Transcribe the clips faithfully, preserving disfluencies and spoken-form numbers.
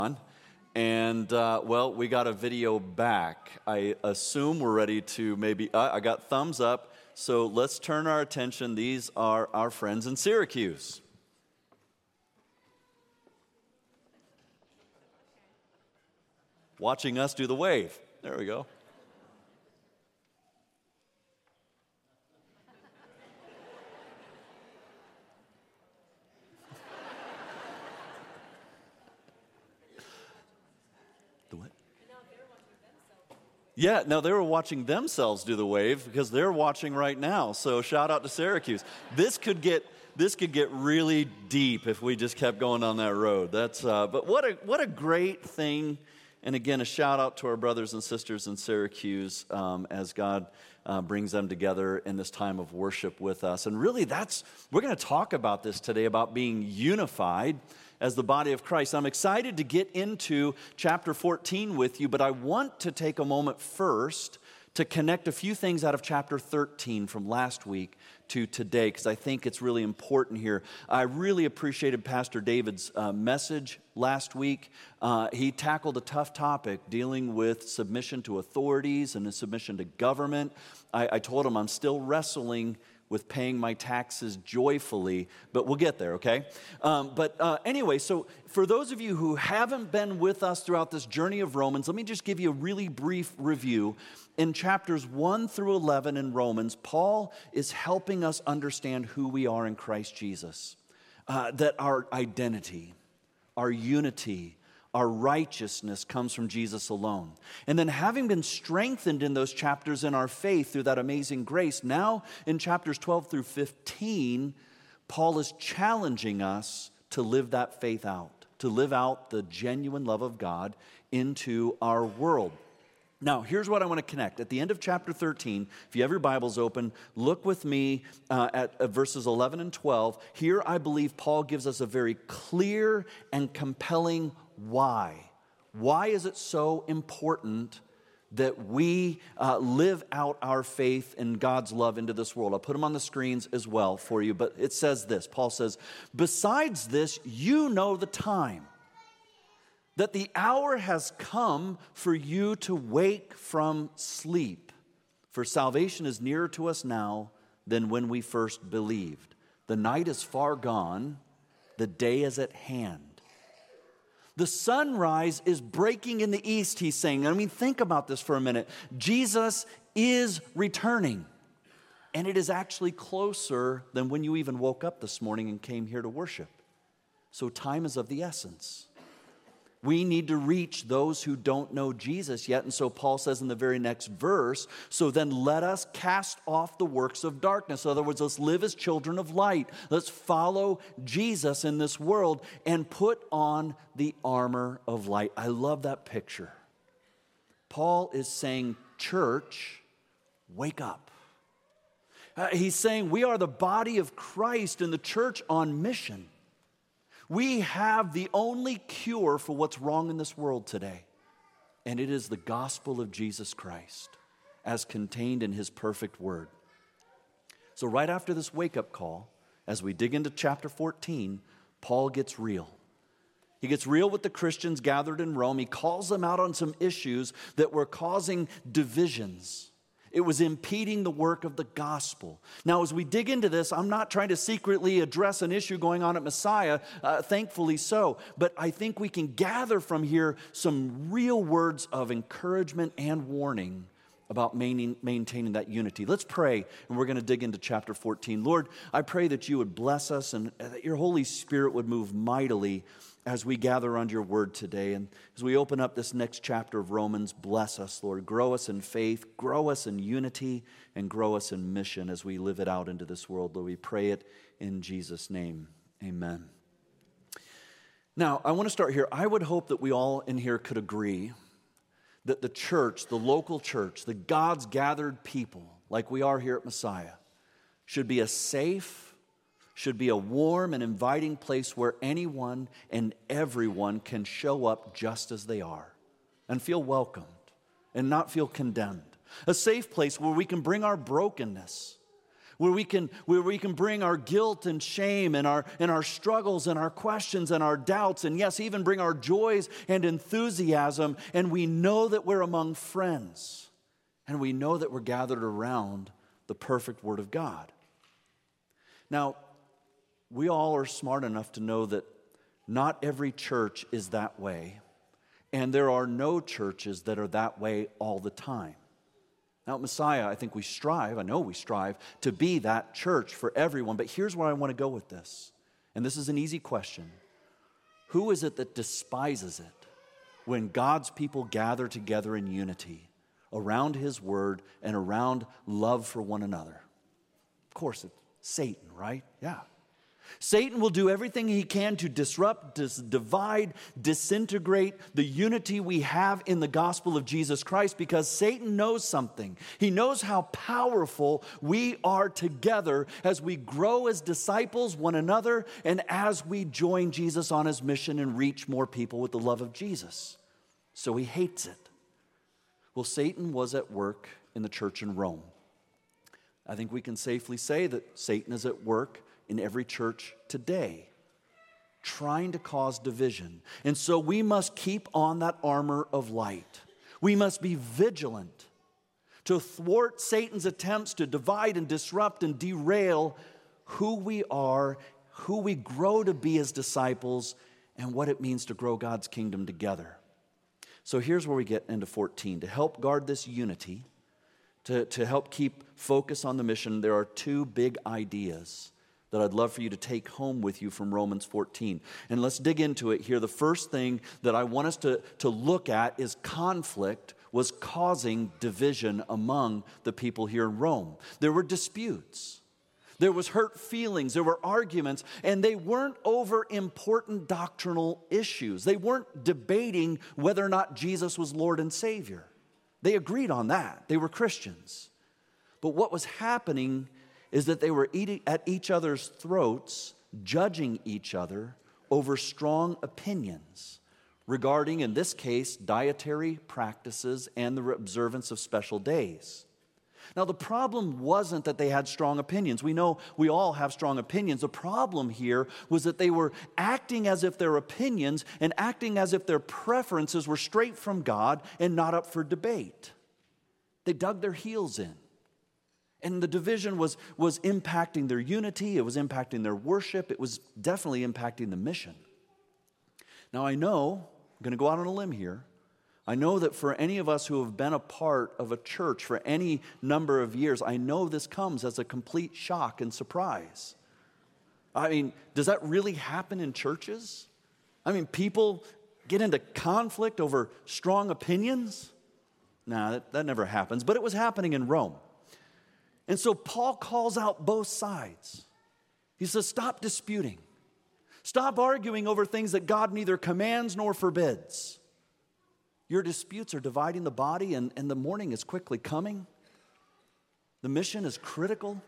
And, uh, well, we got a video back. I assume we're ready to maybe, uh, I got thumbs up, so let's turn our attention. These are our friends in Syracuse. Watching us do the wave. There we go. The what? Yeah, no, they were watching themselves do the wave because they're watching right now. So shout out to Syracuse. This could get this could get really deep if we just kept going on that road. That's uh, but what a what a great thing. And again, a shout out to our brothers and sisters in Syracuse um, as God uh, brings them together in this time of worship with us. And really, that's we're going to talk about this today, about being unified as the body of Christ. I'm excited to get into chapter fourteen with you, but I want to take a moment first to connect a few things out of chapter thirteen from last week to today, because I think it's really important here. I really appreciated Pastor David's uh, message last week. Uh, he tackled a tough topic dealing with submission to authorities and a submission to government. I, I told him I'm still wrestling with paying my taxes joyfully, but we'll get there, okay? Um, but uh, anyway, so for those of you who haven't been with us throughout this journey of Romans, let me just give you a really brief review. In chapters one through eleven in Romans, Paul is helping us understand who we are in Christ Jesus, uh, that our identity, our unity, our righteousness comes from Jesus alone. And then having been strengthened in those chapters in our faith through that amazing grace, now in chapters twelve through fifteen, Paul is challenging us to live that faith out, to live out the genuine love of God into our world. Now, here's what I want to connect. At the end of chapter thirteen, if you have your Bibles open, look with me uh, at uh, verses eleven and twelve. Here, I believe Paul gives us a very clear and compelling why. Why is it so important that we uh, live out our faith in God's love into this world? I'll put them on the screens as well for you, but it says this. Paul says, "Besides this, you know the time, that the hour has come for you to wake from sleep. For salvation is nearer to us now than when we first believed. The night is far gone, the day is at hand. The sunrise is breaking in the east," he's saying. I mean, think about this for a minute. Jesus is returning, and it is actually closer than when you even woke up this morning and came here to worship. So time is of the essence. We need to reach those who don't know Jesus yet. And so Paul says in the very next verse, "So then let us cast off the works of darkness." In other words, let's live as children of light. Let's follow Jesus in this world and put on the armor of light. I love that picture. Paul is saying, church, wake up. Uh, he's saying we are the body of Christ and the church on mission. We have the only cure for what's wrong in this world today, and it is the gospel of Jesus Christ as contained in his perfect word. So right after this wake-up call, as we dig into chapter fourteen, Paul gets real. He gets real with the Christians gathered in Rome. He calls them out on some issues that were causing divisions. It was impeding the work of the gospel. Now, as we dig into this, I'm not trying to secretly address an issue going on at Messiah, uh, thankfully so. But I think we can gather from here some real words of encouragement and warning about maintaining that unity. Let's pray, and we're going to dig into chapter fourteen. Lord, I pray that you would bless us and that your Holy Spirit would move mightily as we gather around your word today. And as we open up this next chapter of Romans, bless us, Lord. Grow us in faith, grow us in unity, and grow us in mission as we live it out into this world. Lord, we pray it in Jesus' name. Amen. Now, I want to start here. I would hope that we all in here could agree that the church, the local church, the God's gathered people, like we are here at Messiah, should be a safe, should be a warm and inviting place where anyone and everyone can show up just as they are and feel welcomed and not feel condemned. A safe place where we can bring our brokenness, where we can, where we can bring our guilt and shame and our, and our struggles and our questions and our doubts, and yes, even bring our joys and enthusiasm, and we know that we're among friends, and we know that we're gathered around the perfect Word of God. Now, we all are smart enough to know that not every church is that way, and there are no churches that are that way all the time. Now, at Messiah, I think we strive, I know we strive, to be that church for everyone, but here's where I want to go with this, and this is an easy question. Who is it that despises it when God's people gather together in unity around His Word and around love for one another? Of course, it's Satan, right? Yeah. Satan will do everything he can to disrupt, dis- divide, disintegrate the unity we have in the gospel of Jesus Christ, because Satan knows something. He knows how powerful we are together as we grow as disciples one another and as we join Jesus on His mission and reach more people with the love of Jesus. So he hates it. Well, Satan was at work in the church in Rome. I think we can safely say that Satan is at work in every church today, trying to cause division. And so we must keep on that armor of light. We must be vigilant to thwart Satan's attempts to divide and disrupt and derail who we are, who we grow to be as disciples, and what it means to grow God's kingdom together. So here's where we get into fourteen. To help guard this unity, to, to help keep focus on the mission, there are two big ideas that I'd love for you to take home with you from Romans fourteen. And let's dig into it here. The first thing that I want us to, to look at is conflict was causing division among the people here in Rome. There were disputes. There was hurt feelings. There were arguments. And they weren't over important doctrinal issues. They weren't debating whether or not Jesus was Lord and Savior. They agreed on that. They were Christians. But what was happening is that they were eating at each other's throats, judging each other over strong opinions regarding, in this case, dietary practices and the observance of special days. Now, the problem wasn't that they had strong opinions. We know we all have strong opinions. The problem here was that they were acting as if their opinions and acting as if their preferences were straight from God and not up for debate. They dug their heels in. And the division was, was impacting their unity, it was impacting their worship, it was definitely impacting the mission. Now I know, I'm going to go out on a limb here, I know that for any of us who have been a part of a church for any number of years, I know this comes as a complete shock and surprise. I mean, does that really happen in churches? I mean, people get into conflict over strong opinions? Nah, that, that never happens, but it was happening in Rome. And so Paul calls out both sides. He says, stop disputing. Stop arguing over things that God neither commands nor forbids. Your disputes are dividing the body, and, and the morning is quickly coming. The mission is critical.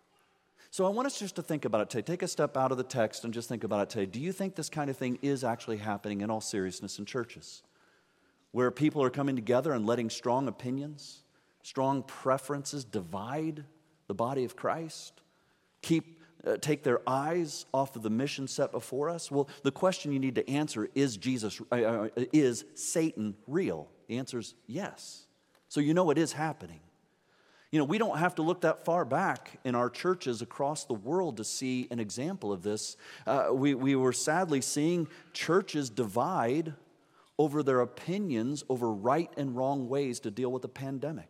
So I want us just to think about it today. Take a step out of the text and just think about it today. Do you think this kind of thing is actually happening in all seriousness in churches? Where people are coming together and letting strong opinions, strong preferences divide the body of Christ, keep uh, take their eyes off of the mission set before us? Well, the question you need to answer is Jesus uh, uh, is Satan real? The answer is yes. So you know it is happening. You know, we don't have to look that far back in our churches across the world to see an example of this. Uh, we we were sadly seeing churches divide over their opinions over right and wrong ways to deal with the pandemic.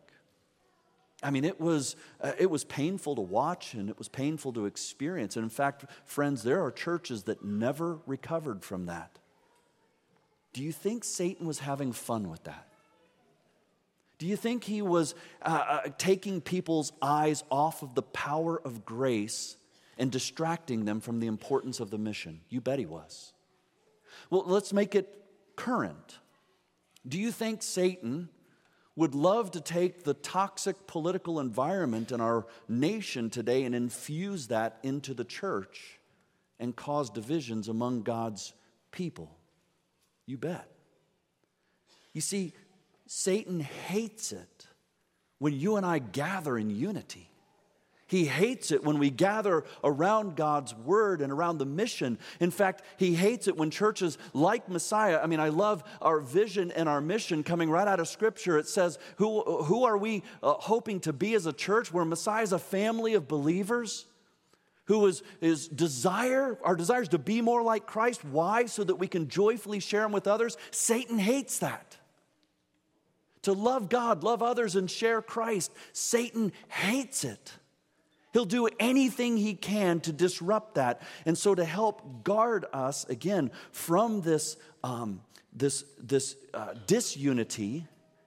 I mean, it was uh, it was painful to watch, and it was painful to experience. And in fact, friends, there are churches that never recovered from that. Do you think Satan was having fun with that? Do you think he was uh, uh, taking people's eyes off of the power of grace and distracting them from the importance of the mission? You bet he was. Well, let's make it current. Do you think Satan would love to take the toxic political environment in our nation today and infuse that into the church and cause divisions among God's people? You bet. You see, Satan hates it when you and I gather in unity. He hates it when we gather around God's word and around the mission. In fact, he hates it when churches like Messiah, I mean, I love our vision and our mission coming right out of Scripture. It says, who, who are we uh, hoping to be as a church where Messiah is a family of believers? Who is, is desire, our desire is to be more like Christ. Why? So that we can joyfully share him with others. Satan hates that. To love God, love others, and share Christ. Satan hates it. He'll do anything he can to disrupt that. And so to help guard us, again, from this, um, this, this uh, disunity,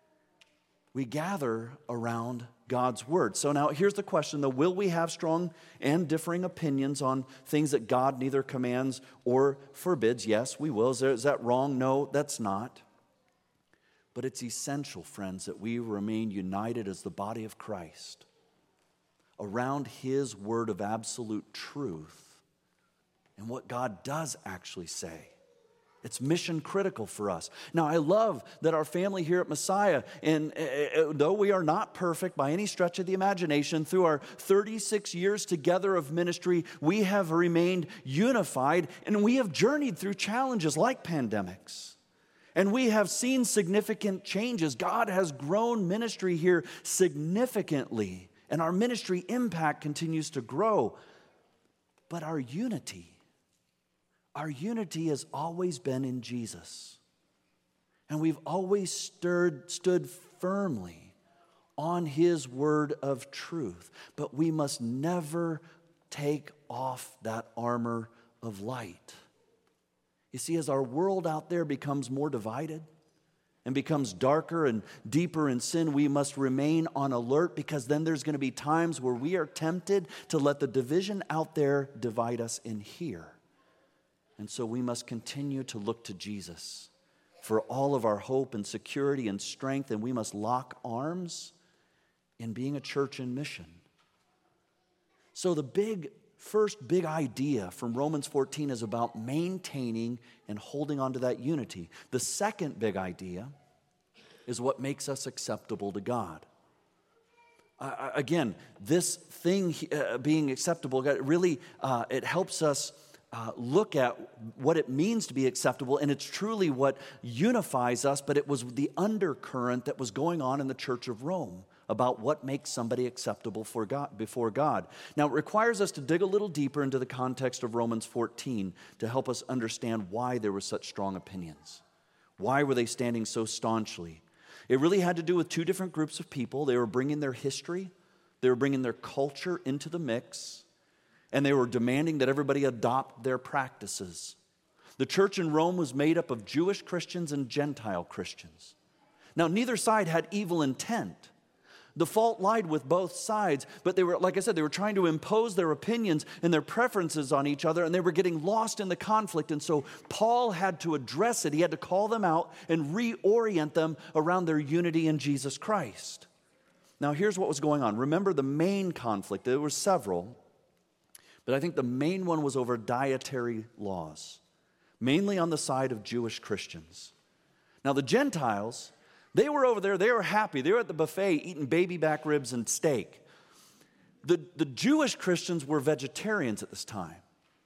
we gather around God's word. So now here's the question, though. Will we have strong and differing opinions on things that God neither commands or forbids? Yes, we will. Is, there, is that wrong? No, that's not. But it's essential, friends, that we remain united as the body of Christ around his word of absolute truth and what God does actually say. It's mission critical for us. Now, I love that our family here at Messiah, and uh, though we are not perfect by any stretch of the imagination, through our thirty-six years together of ministry, we have remained unified, and we have journeyed through challenges like pandemics. And we have seen significant changes. God has grown ministry here significantly. And our ministry impact continues to grow. But our unity, our unity has always been in Jesus. And we've always stirred, stood firmly on his word of truth. But we must never take off that armor of light. You see, as our world out there becomes more divided, and becomes darker and deeper in sin, we must remain on alert, because then there's going to be times where we are tempted to let the division out there divide us in here. And so we must continue to look to Jesus for all of our hope and security and strength, and we must lock arms in being a church in mission. So the big, first big idea from Romans fourteen is about maintaining and holding on to that unity. The second big idea is what makes us acceptable to God. Uh, again, this thing uh, being acceptable, really, uh, it helps us uh, look at what it means to be acceptable, and it's truly what unifies us, but it was the undercurrent that was going on in the Church of Rome about what makes somebody acceptable for God, before God. Now, it requires us to dig a little deeper into the context of Romans fourteen to help us understand why there were such strong opinions. Why were they standing so staunchly? It really had to do with two different groups of people. They were bringing their history, they were bringing their culture into the mix, and they were demanding that everybody adopt their practices. The church in Rome was made up of Jewish Christians and Gentile Christians. Now, neither side had evil intent. The fault lied with both sides, but they were, like I said, they were trying to impose their opinions and their preferences on each other, and they were getting lost in the conflict. And so Paul had to address it. He had to call them out and reorient them around their unity in Jesus Christ. Now, here's what was going on. Remember the main conflict. There were several, but I think the main one was over dietary laws, mainly on the side of Jewish Christians. Now, the Gentiles, they were over there, they were happy. They were at the buffet eating baby back ribs and steak. The, the Jewish Christians were vegetarians at this time,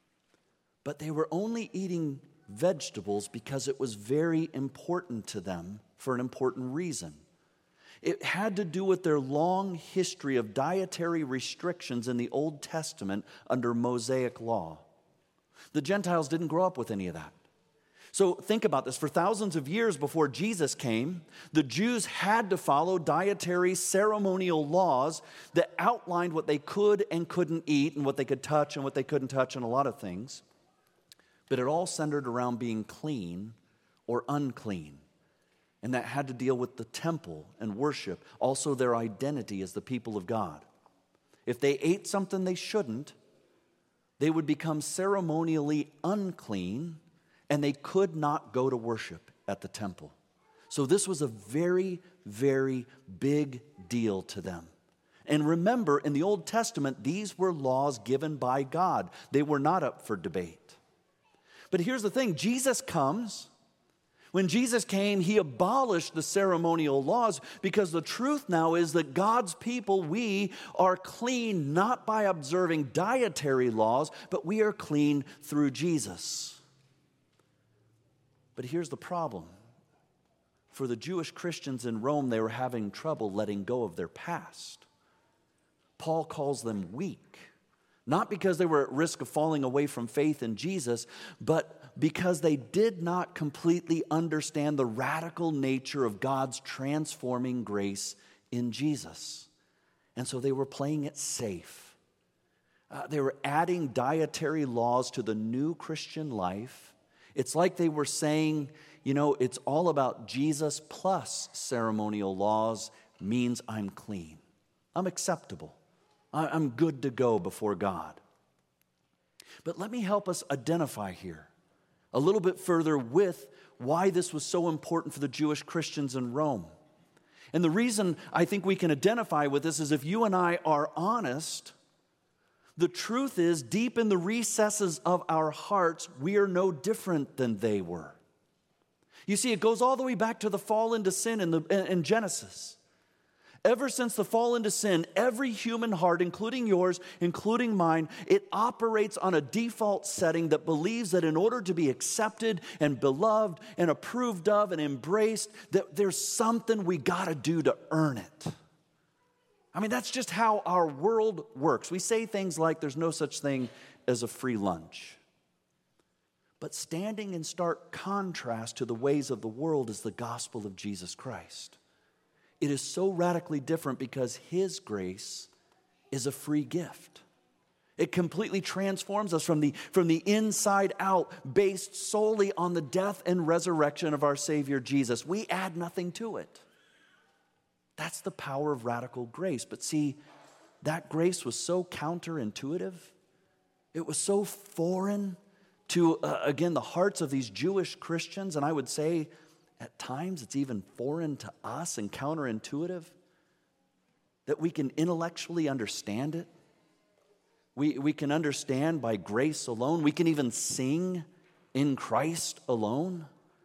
but they were only eating vegetables because it was very important to them for an important reason. It had to do with their long history of dietary restrictions in the Old Testament under Mosaic law. The Gentiles didn't grow up with any of that. So think about this. For thousands of years before Jesus came, the Jews had to follow dietary ceremonial laws that outlined what they could and couldn't eat and what they could touch and what they couldn't touch and a lot of things. But it all centered around being clean or unclean. And that had to deal with the temple and worship, also their identity as the people of God. If they ate something they shouldn't, they would become ceremonially unclean, and they could not go to worship at the temple. So this was a very, very big deal to them. And remember, in the Old Testament, these were laws given by God. They were not up for debate. But here's the thing. Jesus comes When Jesus came, he abolished the ceremonial laws because the truth now is that God's people, we are clean not by observing dietary laws, but we are clean through Jesus. But here's the problem. For the Jewish Christians in Rome, they were having trouble letting go of their past. Paul calls them weak, not because they were at risk of falling away from faith in Jesus, but because they did not completely understand the radical nature of God's transforming grace in Jesus. And so they were playing it safe. Uh, they were adding dietary laws to the new Christian life. It's like they were saying, you know, it's all about Jesus plus ceremonial laws means I'm clean. I'm acceptable. I'm good to go before God. But let me help us identify here a little bit further with why this was so important for the Jewish Christians in Rome. And the reason I think we can identify with this is if you and I are honest, the truth is deep in the recesses of our hearts, we are no different than they were. You see, it goes all the way back to the fall into sin in, the, in Genesis. Ever since the fall into sin, every human heart, including yours, including mine, it operates on a default setting that believes that in order to be accepted and beloved and approved of and embraced, that there's something we got to do to earn it. I mean, that's just how our world works. We say things like there's no such thing as a free lunch. But standing in stark contrast to the ways of the world is the gospel of Jesus Christ. It is so radically different because his grace is a free gift. It completely transforms us from the, from the inside out, based solely on the death and resurrection of our Savior Jesus. We add nothing to it. That's the power of radical grace. But see, that grace was so counterintuitive. It was so foreign to, uh, again, the hearts of these Jewish Christians, and I would say at times it's even foreign to us and counterintuitive, that we can intellectually understand it. We, we can understand by grace alone. We can even sing in Christ alone.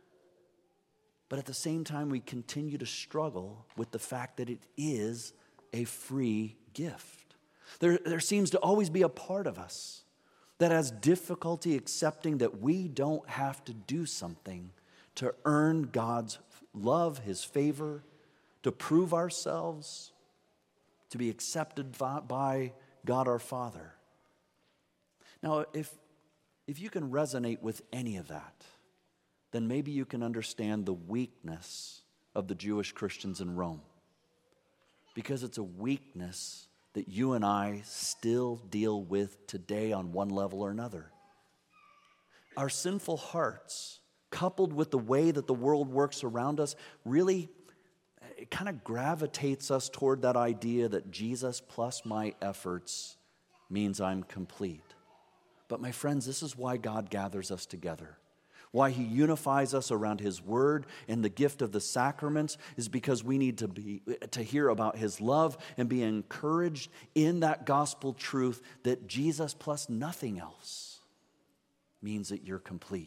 But at the same time, we continue to struggle with the fact that it is a free gift. There, there seems to always be a part of us that has difficulty accepting that we don't have to do something to earn God's love, his favor, to prove ourselves, to be accepted by God our Father. Now, if, if you can resonate with any of that, then maybe you can understand the weakness of the Jewish Christians in Rome. Because it's a weakness that you and I still deal with today on one level or another. Our sinful hearts, coupled with the way that the world works around us, really, it kind of gravitates us toward that idea that Jesus plus my efforts means I'm complete. But my friends, this is why God gathers us together. Why he unifies us around his word and the gift of the sacraments is because we need to be to hear about his love and be encouraged in that gospel truth that Jesus plus nothing else means that you're complete.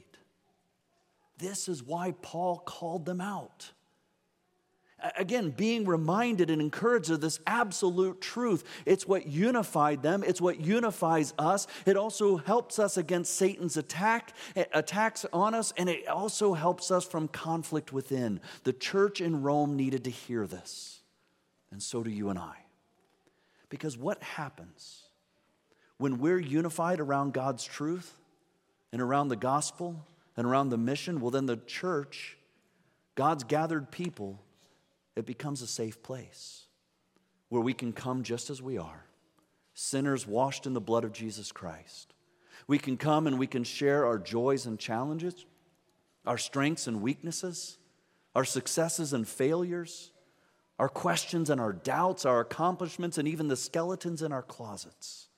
This is why Paul called them out. Again, being reminded and encouraged of this absolute truth. It's what unified them. It's what unifies us. It also helps us against Satan's attack, attacks on us, and it also helps us from conflict within. The church in Rome needed to hear this, and so do you and I. Because what happens when we're unified around God's truth and around the gospel and around the mission? Well, then the church, God's gathered people, it becomes a safe place where we can come just as we are, sinners washed in the blood of Jesus Christ. We can come and we can share our joys and challenges, our strengths and weaknesses, our successes and failures, our questions and our doubts, our accomplishments, and even the skeletons in our closets.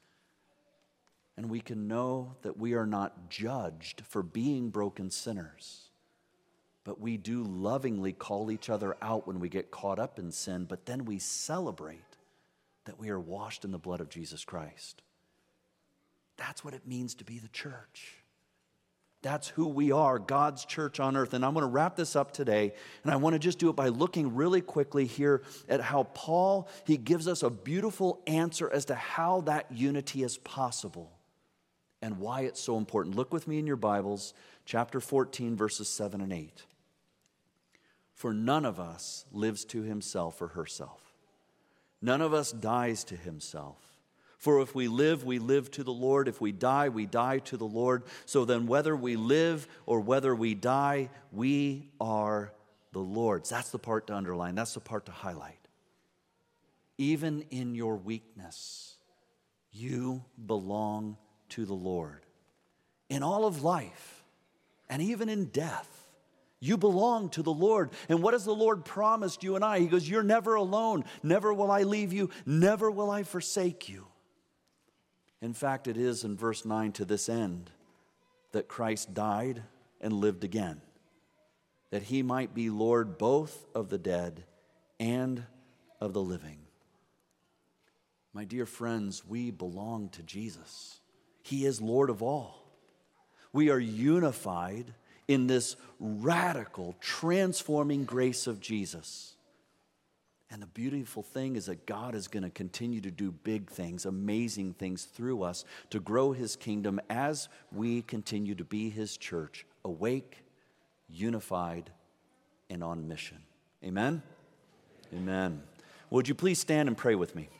And we can know that we are not judged for being broken sinners. But we do lovingly call each other out when we get caught up in sin, but then we celebrate that we are washed in the blood of Jesus Christ. That's what it means to be the church. That's who we are, God's church on earth. And I'm going to wrap this up today, and I want to just do it by looking really quickly here at how Paul, he gives us a beautiful answer as to how that unity is possible and why it's so important. Look with me in your Bibles, chapter fourteen, verses seven and eight. For none of us lives to himself or herself. None of us dies to himself. For if we live, we live to the Lord. If we die, we die to the Lord. So then whether we live or whether we die, we are the Lord's. That's the part to underline. That's the part to highlight. Even in your weakness, you belong to the Lord. In all of life, and even in death, you belong to the Lord. And what has the Lord promised you and I? He goes, you're never alone. Never will I leave you. Never will I forsake you. In fact, it is in verse nine, to this end that Christ died and lived again, that he might be Lord both of the dead and of the living. My dear friends, we belong to Jesus. He is Lord of all. We are unified in this radical, transforming grace of Jesus. And the beautiful thing is that God is going to continue to do big things, amazing things through us to grow his kingdom as we continue to be his church, awake, unified, and on mission. Amen? Amen. Would you please stand and pray with me?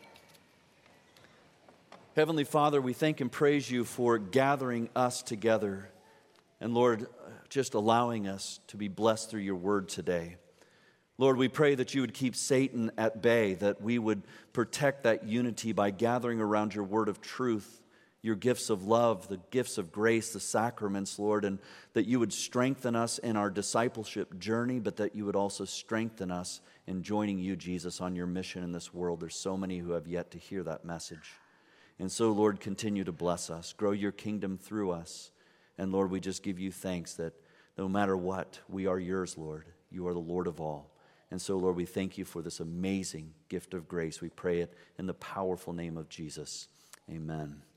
Heavenly Father, we thank and praise you for gathering us together. And Lord, just allowing us to be blessed through your word today. Lord, we pray that you would keep Satan at bay, that we would protect that unity by gathering around your word of truth, your gifts of love, the gifts of grace, the sacraments, Lord, and that you would strengthen us in our discipleship journey, but that you would also strengthen us in joining you, Jesus, on your mission in this world. There's so many who have yet to hear that message. And so, Lord, continue to bless us, grow your kingdom through us. And Lord, we just give you thanks that no matter what, we are yours, Lord. You are the Lord of all. And so, Lord, we thank you for this amazing gift of grace. We pray it in the powerful name of Jesus. Amen.